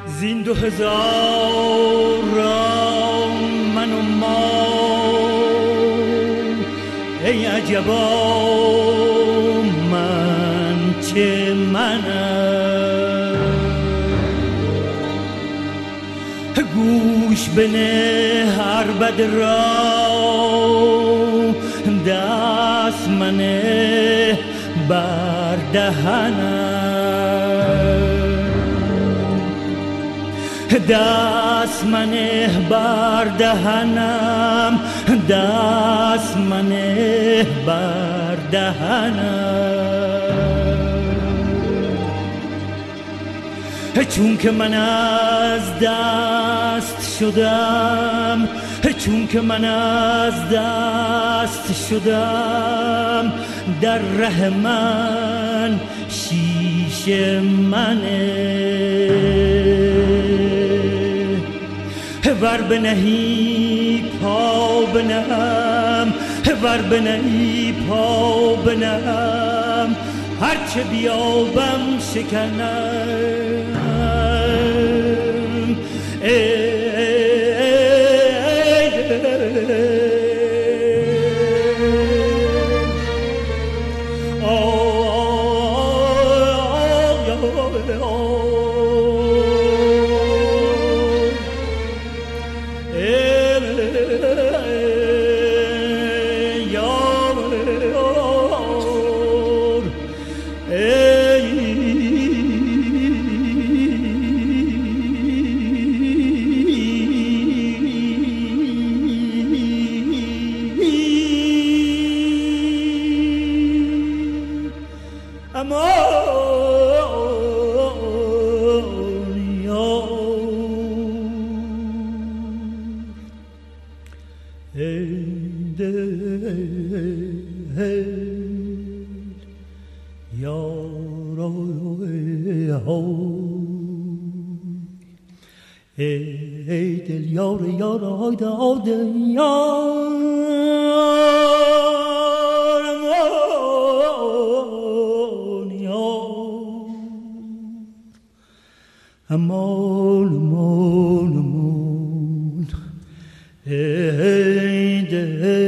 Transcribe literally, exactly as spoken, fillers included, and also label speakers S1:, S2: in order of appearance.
S1: زین دو هزار را من و ما، ای عجبا من چه منم. گوش بنه هر بد را، دست منه بر دهنم، دست منه بر دهنم، دست منه بر دهنم. چون که من از دست شدم، چون که من از دست شدم، در ره من شیش منه. ور بنهی پا بنهم، ور بنهی پا بنهم، هرچه بیابم شکنم. ای دل یار یار های داد یار امان یار امان امان امان ای دل